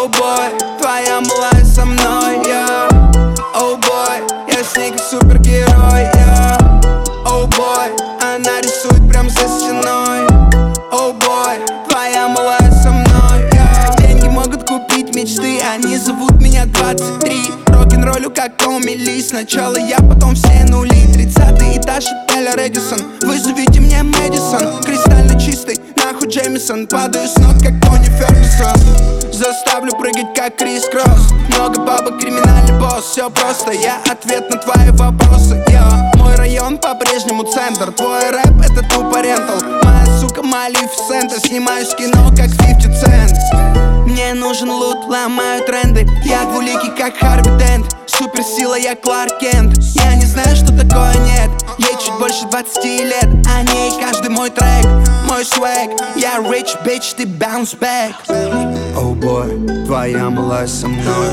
Оу бой, твоя малая со мной, я. Оу бой, я с ней как супергерой, я. Оу бой, она рисует прям за стеной. Оу бой, твоя малая со мной, я. Деньги могут купить мечты, они зовут меня 23. Рок-н-роллю как Томми Ли. Сначала я, потом все нули. 30-й этаж отеля Редисон. Вызовите мне Мэдисон. Кристально чистый, нахуй Джеймисон. Падаю с ног, как Тони Фергюсон. Заставлю прыгать, как Крис Кросс. Много бабок, криминальный босс. Все просто, я ответ на твои вопросы, я. Мой район по-прежнему центр. Твой рэп это тупо рентал. Моя сука Малефисента. Снимаюсь в кино, как 50 Cent. Мне нужен лут, ломаю тренды. Я двуликий, как Харви Дент. Суперсила, я Кларк Кент. Я не знаю, что такое нет. Ей чуть больше 20 лет. О ней каждый мой трек, мой свэг. Я rich bitch, ты bounce back. Оу бой, твоя малая со мной,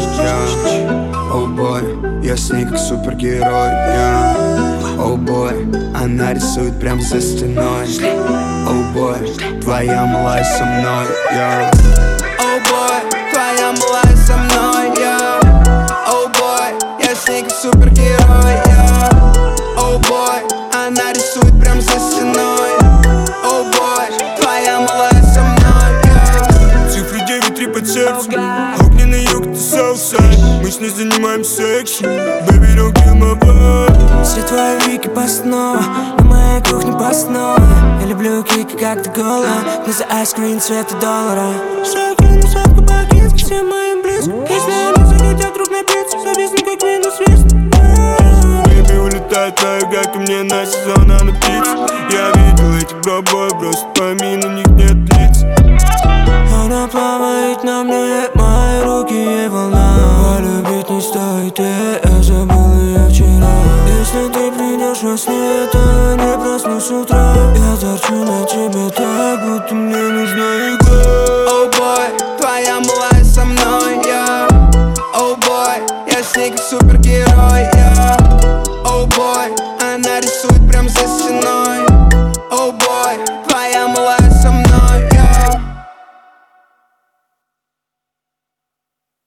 я. Оу бой, я с ней как супергерой, я. Оу бой, она рисует прям за стеной. Оу бой, твоя малая со мной, я. Оу бой, твоя малая со мной, я. Оу бой, я с ней как супергерой, я. Оу бой, она рисует прям за стеной. Оу бой, твоя малая со мной, я. Цифры 9-3 под сердцем. Огненный юг, ты Southside. Мы с ней занимаемся экшен. Baby, don't kill my vibe. Все твои вики поснова, на моей кухне поснова. Я люблю кики, как ты голая. Но за айскрин цвета доллара. Шокин, шапка по-кински, все мои близко. Если они захотят друг набиться, зависнут как Windows Vista. Baby, улетает на юга ко мне на сезон, а на птиц. Я видел этих бробой, бросит по мину, у них нет лиц. Она плавает на мне, мои руки ей волна. Полюбить не стоит, я забыл ее вчера. Если ты придешь во сне, то не проснусь с утра. Я торчу на тебе так, будто мне нужна игра. Оу бой, твоя малая со мной, я. Оу бой, я с ней как супер